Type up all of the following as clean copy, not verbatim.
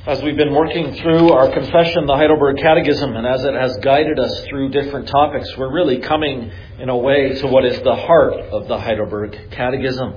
As we've been working through our confession, the Heidelberg Catechism, and as it has guided us through different topics, we're really coming in a way to what is the heart of the Heidelberg Catechism.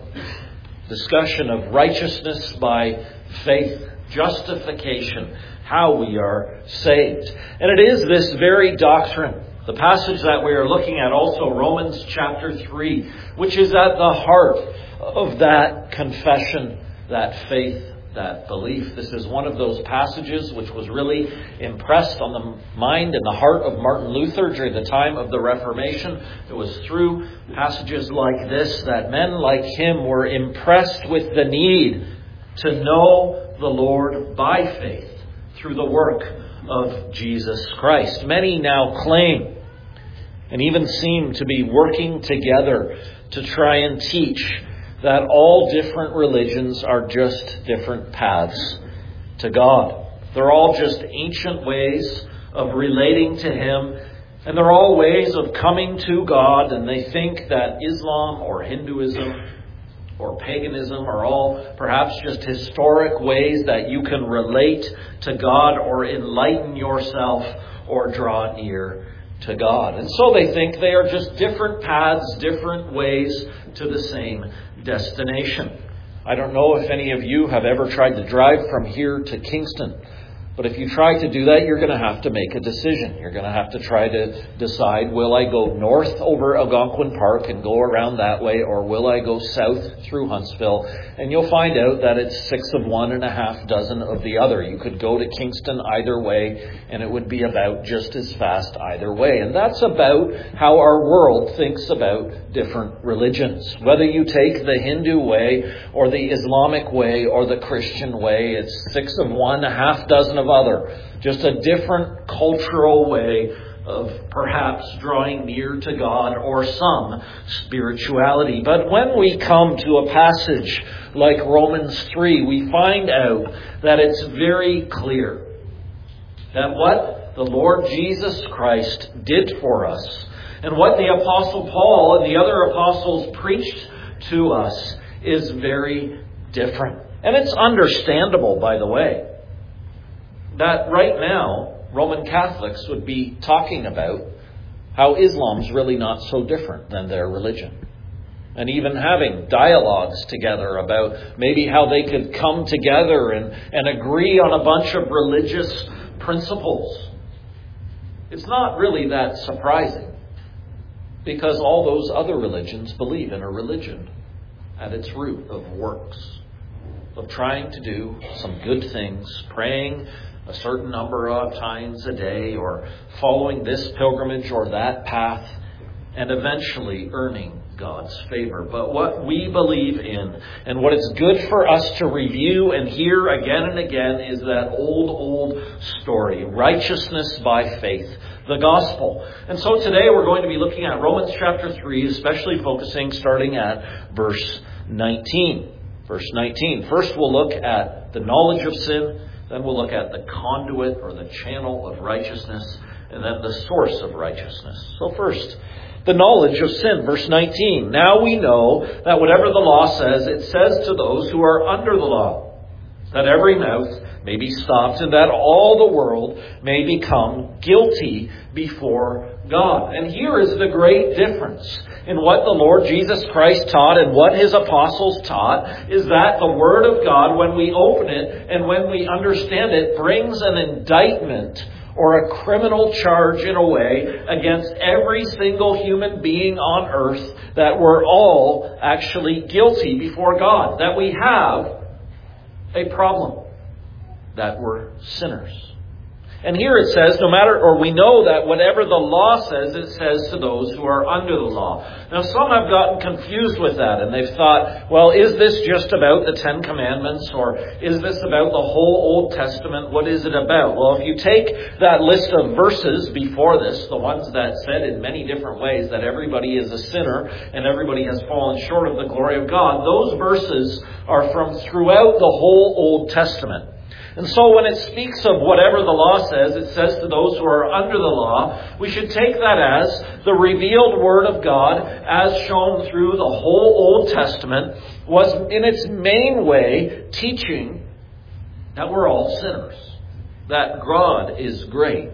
Discussion of righteousness by faith, justification, how we are saved. And it is this very doctrine, the passage that we are looking at, also Romans chapter 3, which is at the heart of that confession, that faith, that belief. This is one of those passages which was really impressed on the mind and the heart of Martin Luther during the time of the Reformation. It was through passages like this that men like him were impressed with the need to know the Lord by faith through the work of Jesus Christ. Many now claim and even seem to be working together to try and teach that all different religions are just different paths to God. They're all just ancient ways of relating to Him, and they're all ways of coming to God, and they think that Islam or Hinduism or paganism are all perhaps just historic ways that you can relate to God or enlighten yourself or draw near to God. And so they think they are just different paths, different ways to the same destination. I don't know if any of you have ever tried to drive from here to Kingston, but if you try to do that, you're going to have to make a decision. You're going to have to try to decide, will I go north over Algonquin Park and go around that way, or will I go south through Huntsville? And you'll find out that it's 6 of one and a half dozen of the other. You could go to Kingston either way, and it would be about just as fast either way. And that's about how our world thinks about different religions. Whether you take the Hindu way or the Islamic way or the Christian way, it's 6 of one, a half dozen of other. Just a different cultural way of perhaps drawing near to God or some spirituality. But when we come to a passage like Romans 3, we find out that it's very clear that what the Lord Jesus Christ did for us and what the Apostle Paul and the other apostles preached to us is very different. And it's understandable, by the way, that right now Roman Catholics would be talking about how Islam's really not so different than their religion. And even having dialogues together about maybe how they could come together and agree on a bunch of religious principles. It's not really that surprising, because all those other religions believe in a religion at its root of works, of trying to do some good things, praying a certain number of times a day, or following this pilgrimage or that path, and eventually earning God's favor. But what we believe in, and what it's good for us to review and hear again and again, is that old story, righteousness by faith, the gospel. And so today we're going to be looking at Romans chapter 3, especially focusing starting at verse 19. Verse 19. First we'll look at the knowledge of sin. Then we'll look at the conduit or the channel of righteousness, and then the source of righteousness. So first, the knowledge of sin. Verse 19. Now we know that whatever the law says, it says to those who are under the law, that every mouth may be stopped and that all the world may become guilty before God. And here is the great difference in what the Lord Jesus Christ taught and what His apostles taught, is that the Word of God, when we open it and when we understand it, brings an indictment or a criminal charge in a way against every single human being on earth, that we're all actually guilty before God, that we have a problem, that we're sinners. And here it says, we know that whatever the law says, it says to those who are under the law. Now, some have gotten confused with that, and they've thought, well, is this just about the Ten Commandments, or is this about the whole Old Testament? What is it about? Well, if you take that list of verses before this, the ones that said in many different ways that everybody is a sinner and everybody has fallen short of the glory of God, those verses are from throughout the whole Old Testament. And so when it speaks of whatever the law says, it says to those who are under the law, we should take that as the revealed Word of God, as shown through the whole Old Testament, was in its main way teaching that we're all sinners, that God is great,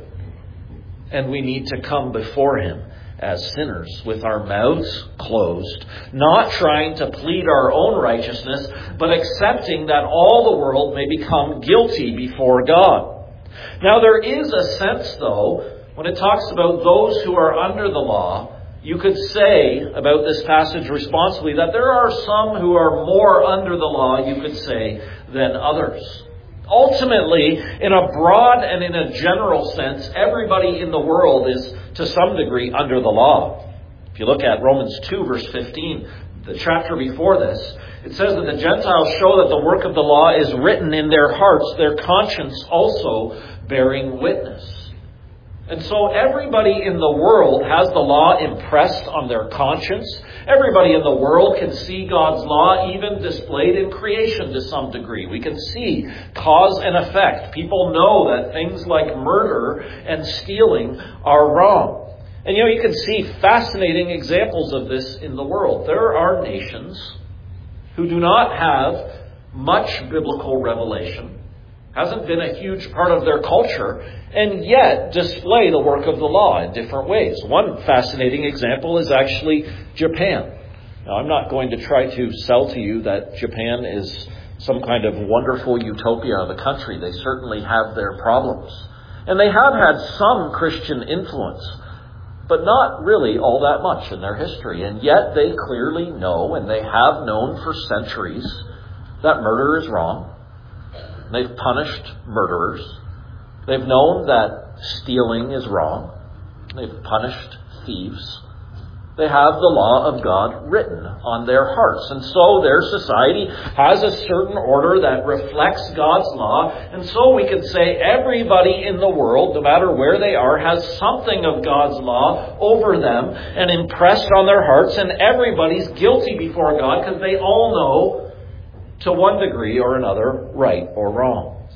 and we need to come before Him as sinners with our mouths closed, not trying to plead our own righteousness, but accepting that all the world may become guilty before God. Now there is a sense, though, when it talks about those who are under the law, you could say about this passage responsibly that there are some who are more under the law, you could say, than others. Ultimately, in a broad and in a general sense, everybody in the world is to some degree under the law. If you look at Romans 2 verse 15, the chapter before this, it says that the Gentiles show that the work of the law is written in their hearts, their conscience also bearing witness. And so everybody in the world has the law impressed on their conscience. Everybody in the world can see God's law even displayed in creation to some degree. We can see cause and effect. People know that things like murder and stealing are wrong. And you can see fascinating examples of this in the world. There are nations who do not have much biblical revelation, hasn't been a huge part of their culture, and yet display the work of the law in different ways. One fascinating example is actually Japan. Now, I'm not going to try to sell to you that Japan is some kind of wonderful utopia of a country. They certainly have their problems. And they have had some Christian influence, but not really all that much in their history. And yet they clearly know, and they have known for centuries, that murder is wrong. They've punished murderers. They've known that stealing is wrong. They've punished thieves. They have the law of God written on their hearts. And so their society has a certain order that reflects God's law. And so we can say everybody in the world, no matter where they are, has something of God's law over them and impressed on their hearts. And everybody's guilty before God because they all know, to one degree or another, right or wrong.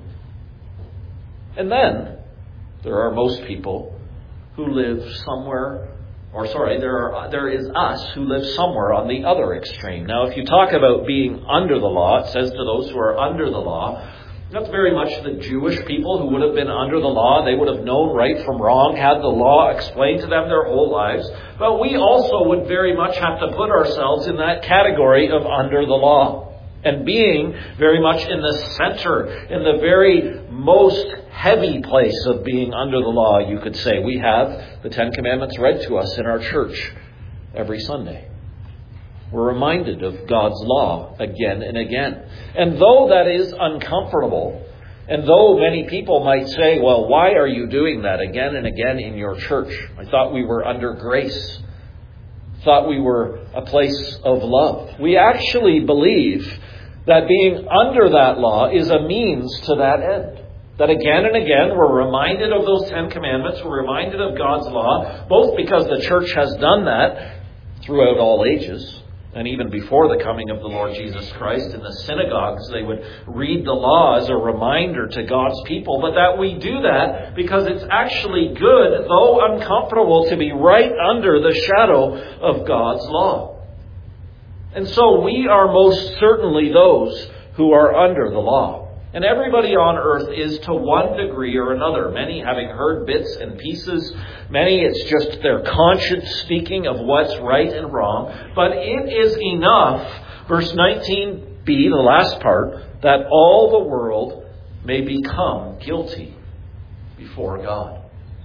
And then there are most people who live somewhere, there is us who live somewhere on the other extreme. Now, if you talk about being under the law, it says to those who are under the law, that's very much the Jewish people who would have been under the law. They would have known right from wrong, had the law explained to them their whole lives. But we also would very much have to put ourselves in that category of under the law. And being very much in the center, in the very most heavy place of being under the law, you could say. We have the Ten Commandments read to us in our church every Sunday. We're reminded of God's law again and again. And though that is uncomfortable, and though many people might say, well, why are you doing that again and again in your church? I thought we were under grace. Thought we were a place of love. We actually believe that being under that law is a means to that end. That again and again we're reminded of those Ten Commandments, we're reminded of God's law, both because the church has done that throughout all ages, and even before the coming of the Lord Jesus Christ. In the synagogues, they would read the law as a reminder to God's people, but that we do that because it's actually good, though uncomfortable, to be right under the shadow of God's law. And so we are most certainly those who are under the law. And everybody on earth is to one degree or another. Many having heard bits and pieces. Many it's just their conscience speaking of what's right and wrong. But it is enough, verse 19b, the last part, that all the world may become guilty before God.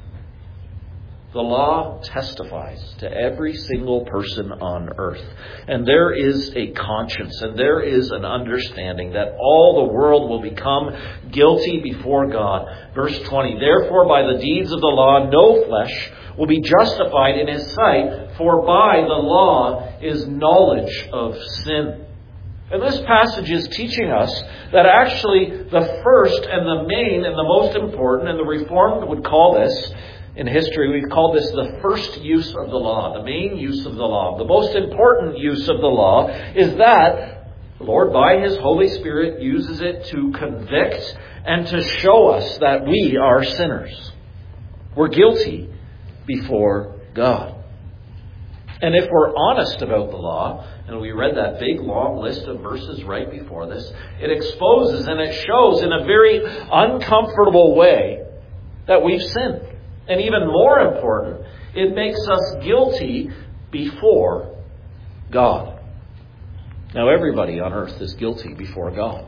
The law testifies to every single person on earth. And there is a conscience and there is an understanding that all the world will become guilty before God. Verse 20, therefore by the deeds of the law no flesh will be justified in his sight, for by the law is knowledge of sin. And this passage is teaching us that actually the first and the main and the most important, and the Reformed would call this, in history, we've called this the first use of the law, the main use of the law. The most important use of the law is that the Lord, by His Holy Spirit, uses it to convict and to show us that we are sinners. We're guilty before God. And if we're honest about the law, And we read that big, long list of verses right before this. It exposes and it shows in a very uncomfortable way that we've sinned. And even more important, it makes us guilty before God. Now, everybody on earth is guilty before God.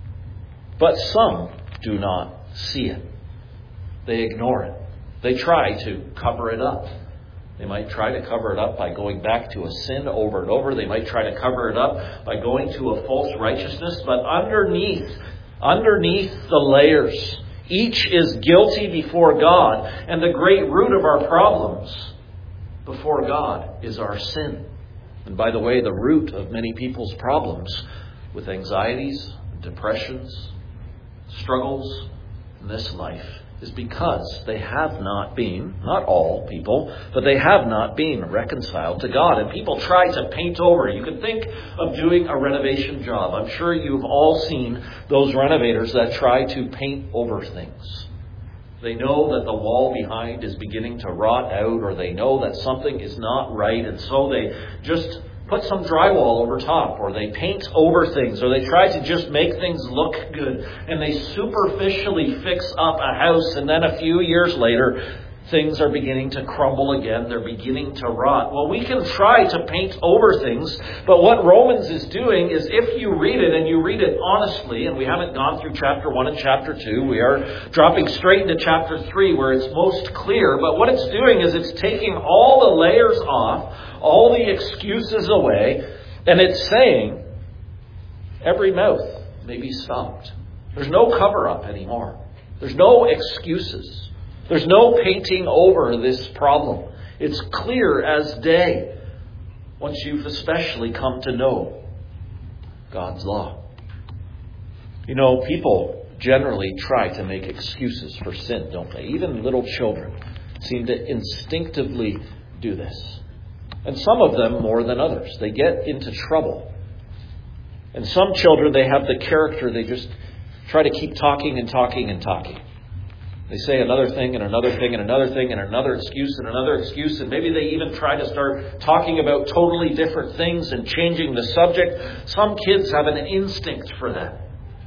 But some do not see it. They ignore it. They try to cover it up. They might try to cover it up by going back to a sin over and over. They might try to cover it up by going to a false righteousness. But underneath the layers, each is guilty before God. And the great root of our problems before God is our sin. And by the way, the root of many people's problems with anxieties, depressions, struggles in this life is because they have not been, not all people, but they have not been reconciled to God. And people try to paint over. You can think of doing a renovation job. I'm sure you've all seen those renovators that try to paint over things. They know that the wall behind is beginning to rot out, or they know that something is not right, and so they just put some drywall over top, or they paint over things, or they try to just make things look good, and they superficially fix up a house, and then a few years later, things are beginning to crumble again. They're beginning to rot. Well, we can try to paint over things, but what Romans is doing is, if you read it, and you read it honestly, and we haven't gone through chapter 1 and chapter 2, we are dropping straight into chapter 3 where it's most clear, but what it's doing is it's taking all the layers off, all the excuses away, and it's saying every mouth may be stopped. There's no cover-up anymore. There's no excuses. There's no painting over this problem. It's clear as day once you've especially come to know God's law. You know, people generally try to make excuses for sin, don't they? Even little children seem to instinctively do this. And some of them more than others. They get into trouble. And some children, they have the character, they just try to keep talking and talking and talking. They say another thing and another thing and another thing and another excuse and another excuse. And maybe they even try to start talking about totally different things and changing the subject. Some kids have an instinct for that.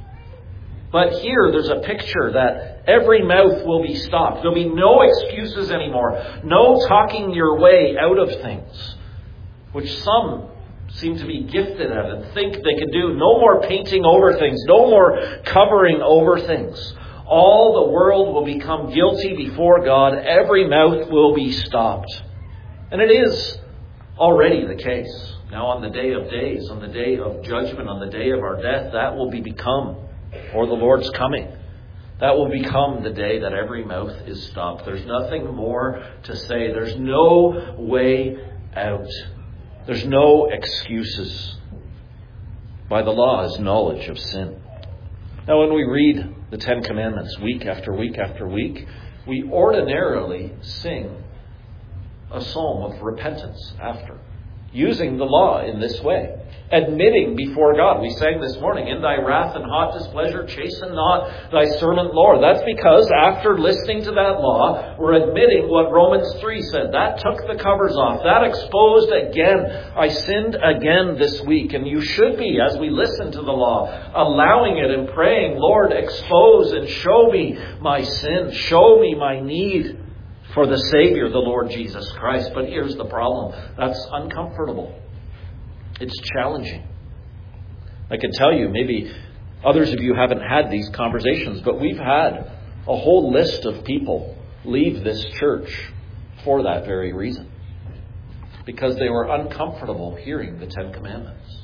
But here there's a picture that every mouth will be stopped. There'll be no excuses anymore. No talking your way out of things, which some seem to be gifted at and think they can do. No more painting over things. No more covering over things. All the world will become guilty before God. Every mouth will be stopped. And it is already the case. Now on the day of days, on the day of judgment, on the day of our death, that will become, or the Lord's coming, that will become the day that every mouth is stopped. There's nothing more to say. There's no way out. There's no excuses. By the law is knowledge of sin. Now when we read the Ten Commandments week after week after week, we ordinarily sing a psalm of repentance after, using the law in this way, admitting before God. We sang this morning, in thy wrath and hot displeasure, chasten not thy servant Lord. That's because after listening to that law, we're admitting what Romans 3 said. That took the covers off. That exposed again. I sinned again this week. And you should be, as we listen to the law, allowing it and praying, Lord, expose and show me my sin. Show me my need for the Savior, the Lord Jesus Christ. But here's the problem. That's uncomfortable. It's challenging. I can tell you, maybe others of you haven't had these conversations, but we've had a whole list of people leave this church for that very reason. Because they were uncomfortable hearing the Ten Commandments.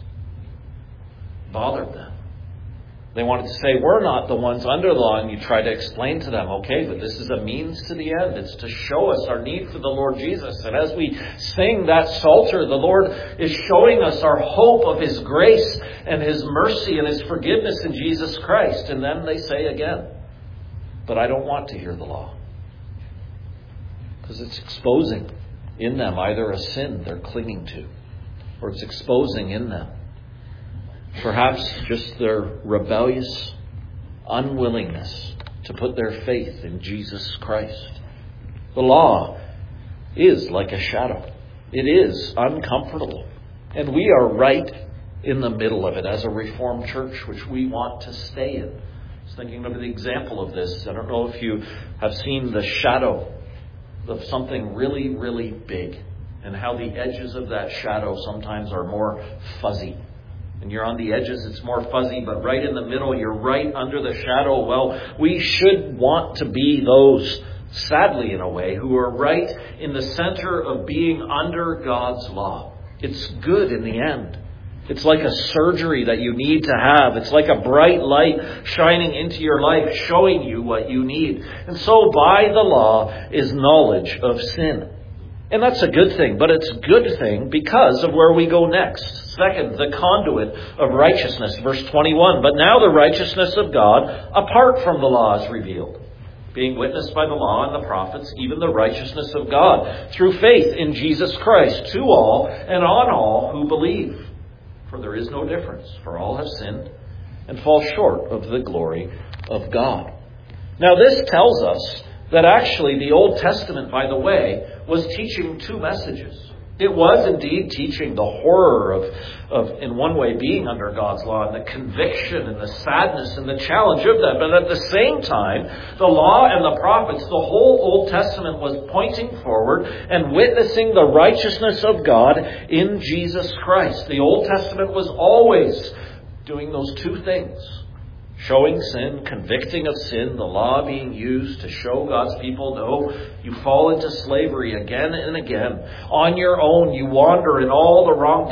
Bothered them. They wanted to say, we're not the ones under the law, and you try to explain to them, okay, but this is a means to the end. It's to show us our need for the Lord Jesus. And as we sing that Psalter, the Lord is showing us our hope of His grace and His mercy and His forgiveness in Jesus Christ. And then they say again, but I don't want to hear the law. Because it's exposing in them either a sin they're clinging to, or it's exposing in them perhaps just their rebellious unwillingness to put their faith in Jesus Christ. The law is like a shadow. It is uncomfortable. And we are right in the middle of it as a Reformed church, which we want to stay in. I was thinking of the example of this. I don't know if you have seen the shadow of something really, really big, and how the edges of that shadow sometimes are more fuzzy. And you're on the edges, it's more fuzzy, but right in the middle, you're right under the shadow. Well, we should want to be those, sadly in a way, who are right in the center of being under God's law. It's good in the end. It's like a surgery that you need to have. It's like a bright light shining into your life, showing you what you need. And so by the law is knowledge of sin. And that's a good thing, but it's a good thing because of where we go next. Second, the conduit of righteousness, verse 21. But now the righteousness of God, apart from the law, is revealed, being witnessed by the law and the prophets, even the righteousness of God, through faith in Jesus Christ, to all and on all who believe. For there is no difference, for all have sinned and fall short of the glory of God. Now this tells us that actually the Old Testament, by the way, was teaching two messages. It was indeed teaching the horror of in one way, being under God's law, and the conviction and the sadness and the challenge of that. But at the same time, the law and the prophets, the whole Old Testament was pointing forward and witnessing the righteousness of God in Jesus Christ. The Old Testament was always doing those two things. Showing sin, convicting of sin, the law being used to show God's people, no, you fall into slavery again and again. On your own, you wander in all the wrong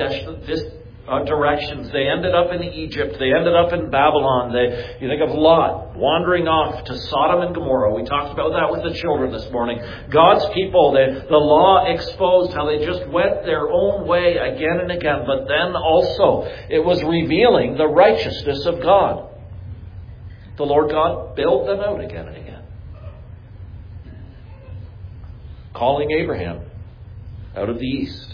directions. They ended up in Egypt. They ended up in Babylon. You think of Lot wandering off to Sodom and Gomorrah. We talked about that with the children this morning. God's people, the law exposed how they just went their own way again and again. But then also, it was revealing the righteousness of God. The Lord God bailed them out again and again. Calling Abraham out of the east.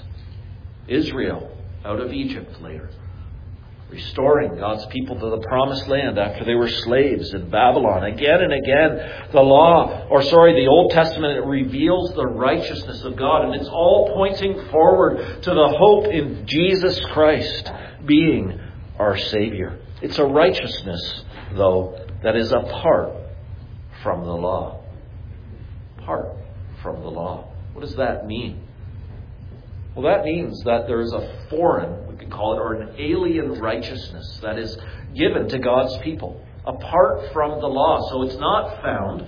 Israel out of Egypt later. Restoring God's people to the promised land after they were slaves in Babylon. Again and again, the Old Testament, it reveals the righteousness of God. And it's all pointing forward to the hope in Jesus Christ being our Savior. It's a righteousness, though, that is apart from the law. Apart from the law. What does that mean? Well, that means that there is a foreign, we could call it, or an alien righteousness that is given to God's people, apart from the law. So it's not found,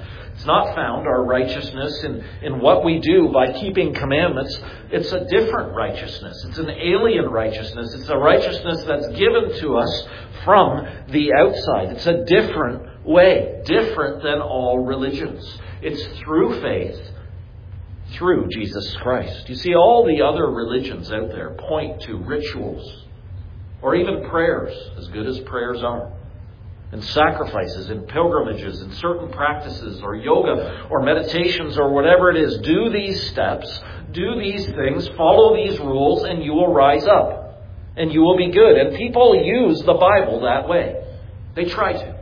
our righteousness in what we do by keeping commandments. It's a different righteousness. It's an alien righteousness. It's a righteousness that's given to us from the outside. It's a different way, different than all religions. It's through faith, through Jesus Christ. You see, all the other religions out there point to rituals, or even prayers, as good as prayers are, and sacrifices and pilgrimages and certain practices or yoga or meditations or whatever it is. Do these steps, do these things, follow these rules, and you will rise up. And you will be good. And people use the Bible that way. They try to.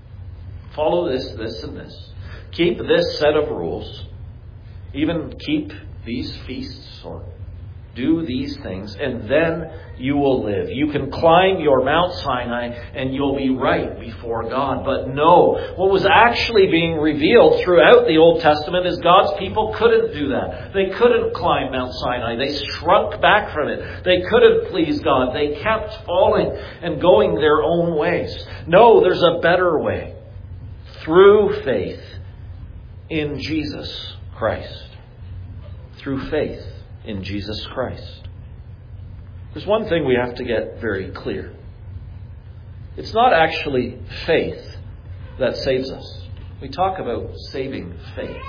Follow this, this, and this. Keep this set of rules. Even keep these feasts or do these things, and then you will live. You can climb your Mount Sinai and you'll be right before God. But no, what was actually being revealed throughout the Old Testament is God's people couldn't do that. They couldn't climb Mount Sinai. They shrunk back from it. They couldn't please God. They kept falling and going their own ways. No, there's a better way. Through faith in Jesus Christ. Through faith in Jesus Christ. There's one thing we have to get very clear. It's not actually faith that saves us. We talk about saving faith.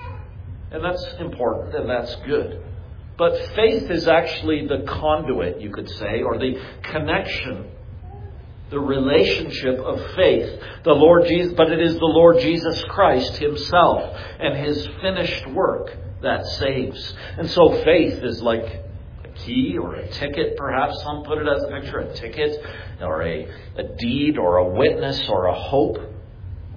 And that's important and that's good. But faith is actually the conduit, you could say, or the connection, the relationship of faith. The Lord Jesus, but it is the Lord Jesus Christ Himself and His finished work that saves. And so faith is like a key or a ticket, perhaps some put it as a picture, a ticket or a deed or a witness or a hope.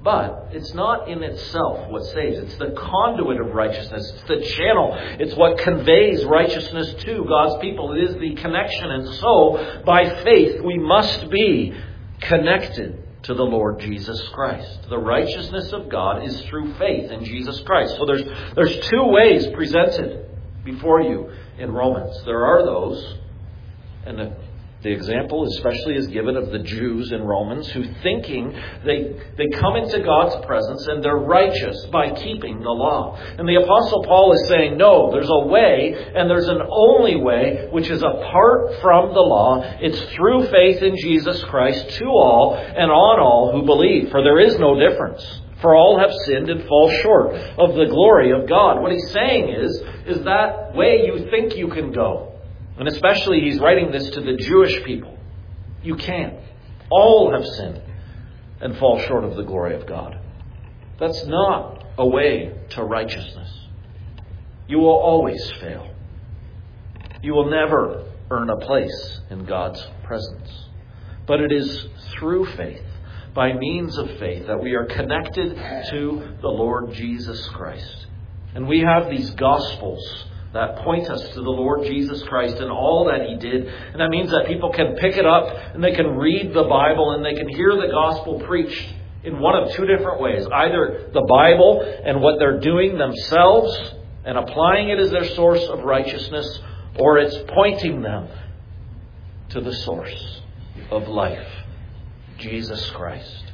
But it's not in itself what saves. It's the conduit of righteousness. It's the channel. It's what conveys righteousness to God's people. It is the connection. And so, by faith, we must be connected to the Lord Jesus Christ. The righteousness of God is through faith in Jesus Christ. So there's two ways presented before you in Romans. There are those, and the example especially is given of the Jews in Romans who thinking they come into God's presence and they're righteous by keeping the law. And the Apostle Paul is saying, no, there's a way and there's an only way which is apart from the law. It's through faith in Jesus Christ to all and on all who believe. For there is no difference. For all have sinned and fall short of the glory of God. What he's saying is that way you think you can go. And especially he's writing this to the Jewish people. You can't. All have sinned and fall short of the glory of God. That's not a way to righteousness. You will always fail. You will never earn a place in God's presence. But it is through faith, by means of faith, that we are connected to the Lord Jesus Christ. And we have these Gospels that point us to the Lord Jesus Christ and all that He did. And that means that people can pick it up and they can read the Bible and they can hear the gospel preached in one of two different ways. Either the Bible and what they're doing themselves and applying it as their source of righteousness, or it's pointing them to the source of life, Jesus Christ.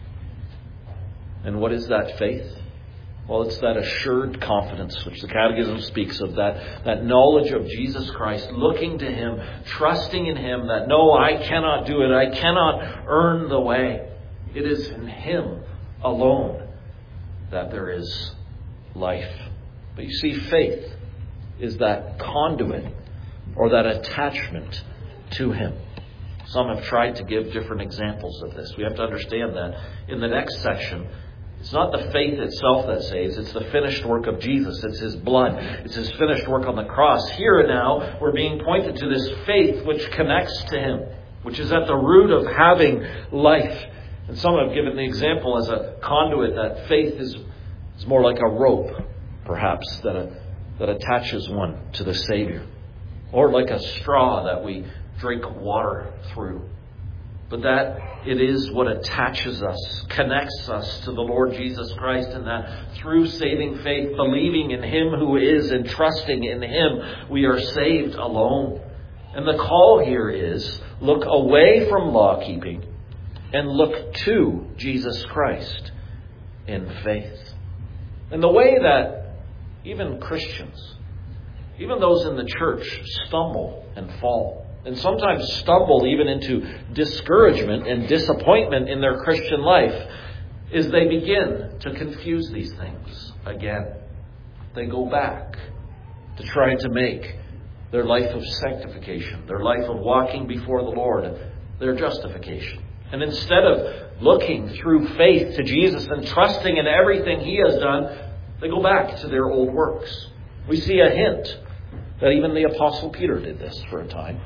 And what is that faith? Well, it's that assured confidence which the Catechism speaks of, that knowledge of Jesus Christ, looking to Him, trusting in Him, that no, I cannot do it, I cannot earn the way. It is in Him alone that there is life. But you see, faith is that conduit or that attachment to Him. Some have tried to give different examples of this. We have to understand that in the next section, it's not the faith itself that saves. It's the finished work of Jesus. It's His blood. It's His finished work on the cross. Here and now, we're being pointed to this faith which connects to Him, which is at the root of having life. And some have given the example as a conduit that faith is more like a rope, perhaps, that attaches one to the Savior. Or like a straw that we drink water through. But that it is what attaches us, connects us to the Lord Jesus Christ, and that through saving faith, believing in Him who is and trusting in Him, we are saved alone. And the call here is, look away from law keeping and look to Jesus Christ in faith. And the way that even Christians, even those in the church, stumble and fall, and sometimes stumble even into discouragement and disappointment in their Christian life, is they begin to confuse these things again. They go back to trying to make their life of sanctification, their life of walking before the Lord, their justification. And instead of looking through faith to Jesus and trusting in everything He has done, they go back to their old works. We see a hint that even the Apostle Peter did this for a time.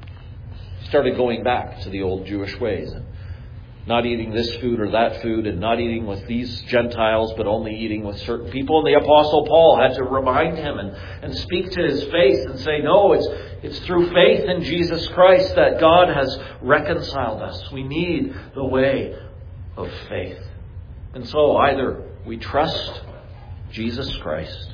Started going back to the old Jewish ways and not eating this food or that food and not eating with these Gentiles but only eating with certain people. And the Apostle Paul had to remind him and speak to his faith and say, no, it's through faith in Jesus Christ that God has reconciled us. We need the way of faith. And so either we trust Jesus Christ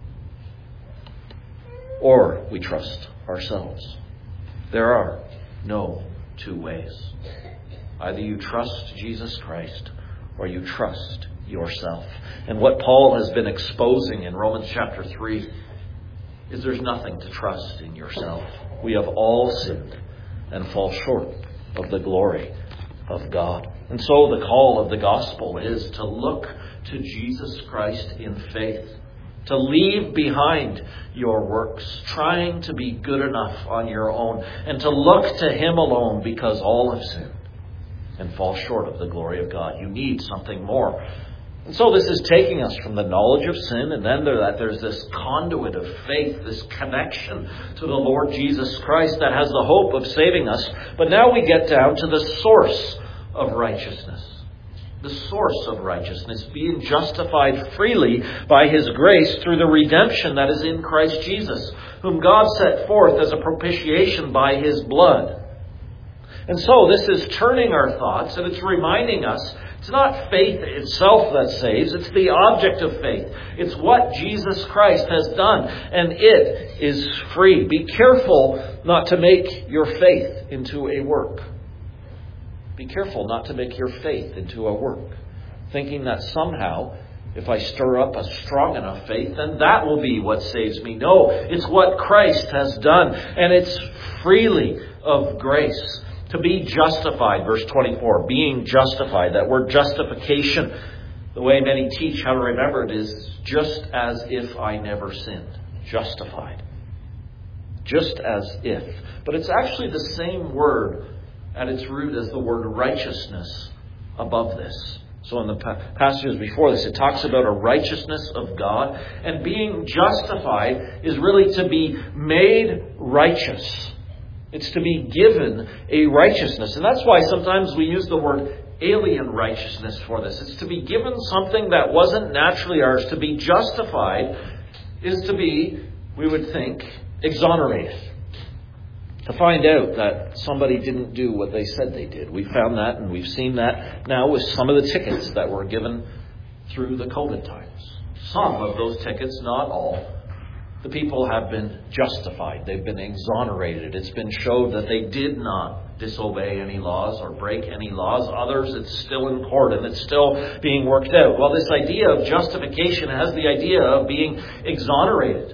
or we trust ourselves. There are no two ways. Either you trust Jesus Christ or you trust yourself. And what Paul has been exposing in Romans chapter 3 is there's nothing to trust in yourself. We have all sinned and fall short of the glory of God. And so the call of the gospel is to look to Jesus Christ in faith. To leave behind your works, trying to be good enough on your own, and to look to Him alone, because all have sinned and fall short of the glory of God. You need something more. And so this is taking us from the knowledge of sin, and then there's this conduit of faith, this connection to the Lord Jesus Christ that has the hope of saving us. But now we get down to the source of righteousness. the source of righteousness, being justified freely by His grace through the redemption that is in Christ Jesus, whom God set forth as a propitiation by His blood. And so this is turning our thoughts, and it's reminding us it's not faith itself that saves, it's the object of faith. It's what Jesus Christ has done, and it is free. Be careful not to make your faith into a work. Be careful not to make your faith into a work, thinking that somehow, if I stir up a strong enough faith, then that will be what saves me. No, it's what Christ has done, and it's freely of grace. To be justified, verse 24, being justified, that word justification, the way many teach how to remember it is just as if I never sinned. Justified. Just as if. But it's actually the same word at its root as the word righteousness above this. So in the passages before this, it talks about a righteousness of God. And being justified is really to be made righteous. It's to be given a righteousness. And that's why sometimes we use the word alien righteousness for this. It's to be given something that wasn't naturally ours. To be justified is to be, we would think, exonerated. To find out that somebody didn't do what they said they did. We found that, and we've seen that now with some of the tickets that were given through the COVID times. Some of those tickets, not all, the people have been justified. They've been exonerated. It's been showed that they did not disobey any laws or break any laws. Others, it's still in court and it's still being worked out. Well, this idea of justification has the idea of being exonerated.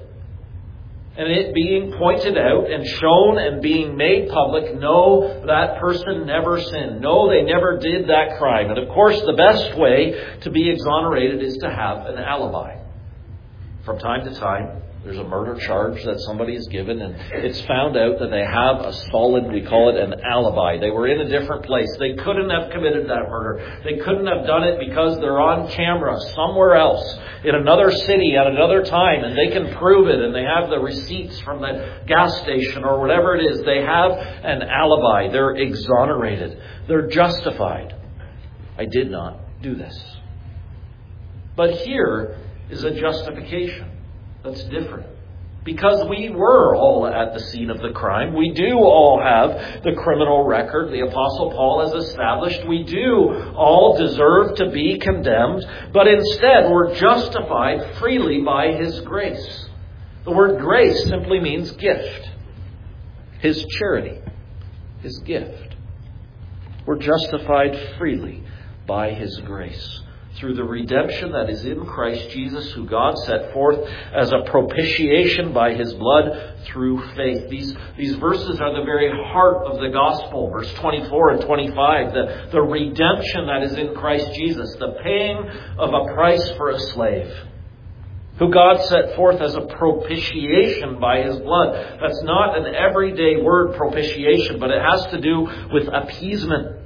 And it being pointed out and shown and being made public. No, that person never sinned. No, they never did that crime. And of course, the best way to be exonerated is to have an alibi. From time to time, there's a murder charge that somebody is given, and it's found out that they have a solid, we call it an alibi. They were in a different place. They couldn't have committed that murder. They couldn't have done it because they're on camera somewhere else, in another city at another time, and they can prove it, and they have the receipts from the gas station or whatever it is. They have an alibi. They're exonerated. They're justified. I did not do this. But here is a justification that's different. Because we were all at the scene of the crime. We do all have the criminal record the Apostle Paul has established. We do all deserve to be condemned. But instead, we're justified freely by His grace. The word grace simply means gift. His charity. His gift. We're justified freely by His grace, through the redemption that is in Christ Jesus, who God set forth as a propitiation by His blood through faith. These verses are the very heart of the gospel. Verse 24 and 25, the redemption that is in Christ Jesus, the paying of a price for a slave, who God set forth as a propitiation by His blood. That's not an everyday word, propitiation, but it has to do with appeasement.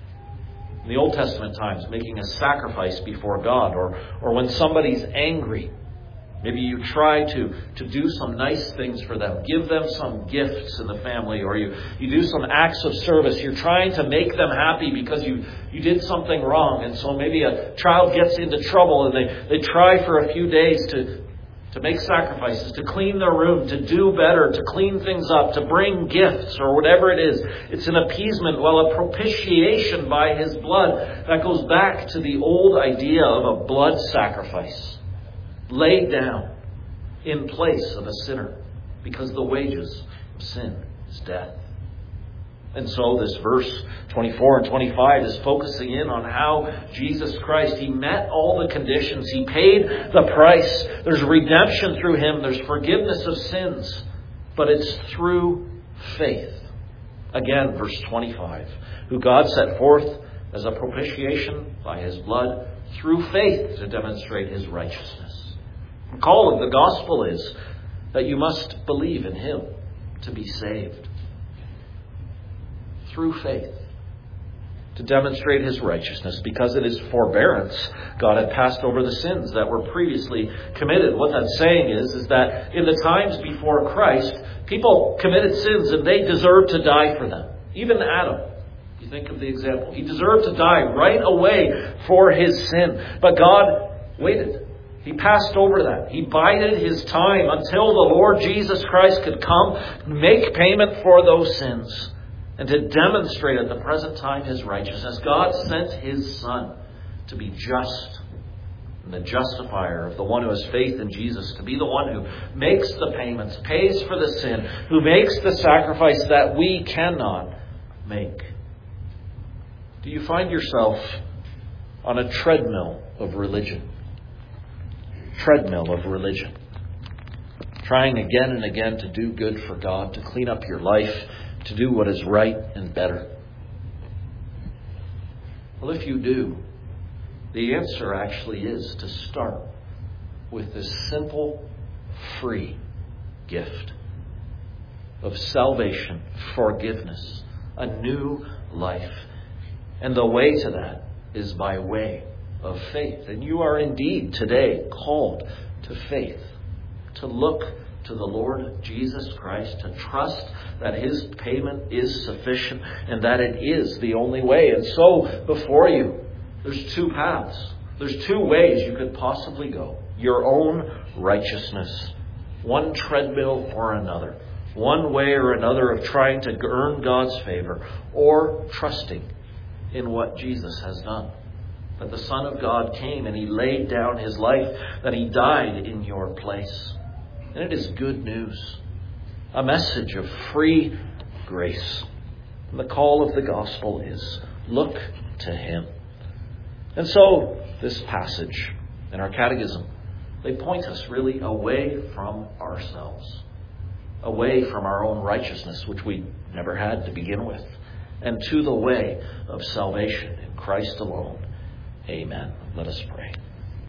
In the Old Testament times, making a sacrifice before God, or when somebody's angry, maybe you try to do some nice things for them, give them some gifts in the family, or you do some acts of service. You're trying to make them happy because you did something wrong, and so maybe a child gets into trouble and they try for a few days to make sacrifices, to clean their room, to do better, to clean things up, to bring gifts or whatever it is. It's an appeasement, a propitiation by His blood. That goes back to the old idea of a blood sacrifice laid down in place of a sinner, because the wages of sin is death. And so this verse 24 and 25 is focusing in on how Jesus Christ, He met all the conditions. He paid the price. There's redemption through Him. There's forgiveness of sins. But it's through faith. Again, verse 25. Who God set forth as a propitiation by His blood through faith to demonstrate His righteousness. The call of the gospel is that you must believe in Him to be saved. Through faith, to demonstrate His righteousness, because it is forbearance. God had passed over the sins that were previously committed. What that's saying is that in the times before Christ, people committed sins and they deserved to die for them. Even Adam. You think of the example. He deserved to die right away for his sin. But God waited. He passed over that. He bided his time until the Lord Jesus Christ could come, make payment for those sins, and to demonstrate at the present time his righteousness. God sent his Son to be just and the justifier of the one who has faith in Jesus, to be the one who makes the payments, pays for the sin, who makes the sacrifice that we cannot make. Do you find yourself on a treadmill of religion? Treadmill of religion. Trying again and again to do good for God, to clean up your life, to do what is right and better. Well, if you do, the answer actually is to start with this simple, free gift of salvation, forgiveness, a new life. And the way to that is by way of faith. And you are indeed today called to faith, to look to the Lord Jesus Christ, to trust that his payment is sufficient and that it is the only way. And so before you, there's two paths. There's two ways you could possibly go. Your own righteousness. One treadmill or another. One way or another of trying to earn God's favor, or trusting in what Jesus has done. That the Son of God came and he laid down his life, that he died in your place. And it is good news. A message of free grace. And the call of the gospel is, look to him. And so, this passage in our catechism, they point us really away from ourselves. Away from our own righteousness, which we never had to begin with, and to the way of salvation in Christ alone. Amen. Let us pray.